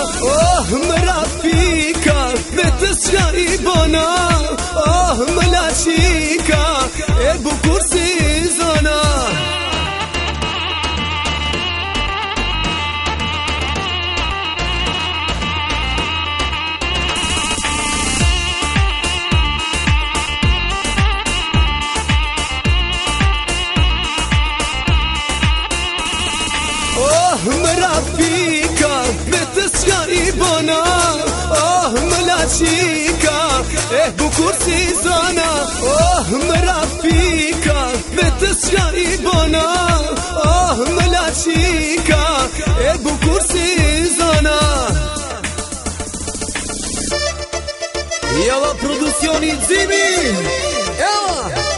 Oh më rafika, vetës qka i bona. Oh më lashika, e bukur si zona. Oh më rafika, vetës qka i bona. Oh më lashika, e bukur si zona. Oh më rafika, vetës qka i bona. Oh më lashika, e bukur si zona. Java produzioni Zimi. Java